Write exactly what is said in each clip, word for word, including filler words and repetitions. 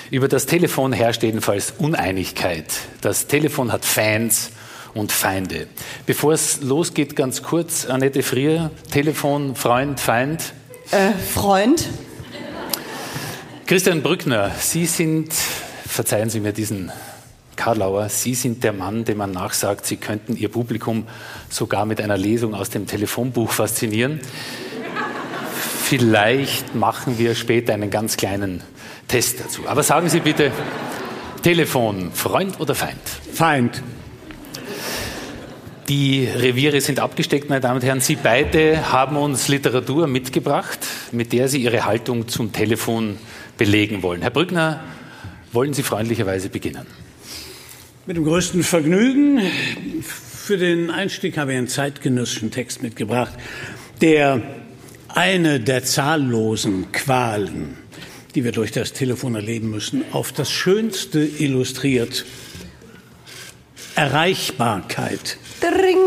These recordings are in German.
Über das Telefon herrscht jedenfalls Uneinigkeit. Das Telefon hat Fans und Feinde. Bevor es losgeht, ganz kurz, Annette Frier, Telefon, Freund, Feind? Äh, Freund. Christian Brückner, Sie sind, verzeihen Sie mir diesen Karlauer, Sie sind der Mann, dem man nachsagt, Sie könnten Ihr Publikum sogar mit einer Lesung aus dem Telefonbuch faszinieren. Vielleicht machen wir später einen ganz kleinen Test dazu. Aber sagen Sie bitte, Telefon, Freund oder Feind? Feind. Die Reviere sind abgesteckt, meine Damen und Herren. Sie beide haben uns Literatur mitgebracht, mit der Sie Ihre Haltung zum Telefon belegen wollen. Herr Brückner, wollen Sie freundlicherweise beginnen? Mit dem größten Vergnügen. Für den Einstieg habe ich einen zeitgenössischen Text mitgebracht, der eine der zahllosen Qualen, die wir durch das Telefon erleben müssen, auf das Schönste illustriert. Erreichbarkeit. Dring.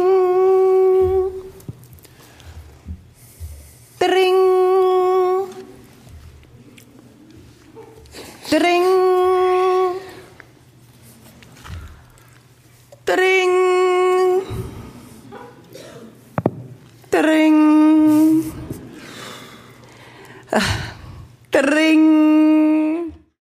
Dring. Dring. Dring. Dring.